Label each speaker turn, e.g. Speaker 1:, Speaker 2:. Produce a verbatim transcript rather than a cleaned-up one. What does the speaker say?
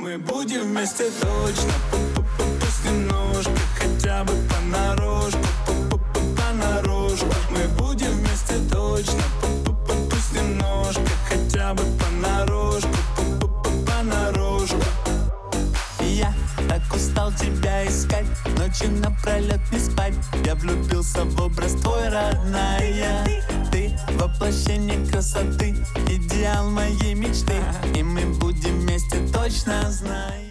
Speaker 1: Мы будем вместе точно. Пусть немножко, хотя бы понарошку, понарошку. Мы будем вместе точно. Пусть немножко, хотя бы понарошку, понарошку.
Speaker 2: Я так устал тебя искать, ночью напролет не спать. Я влюбился в образ твой, родная. Ты воплощение красоты, идеал моей мечты. И мы будем вместе точно, знай.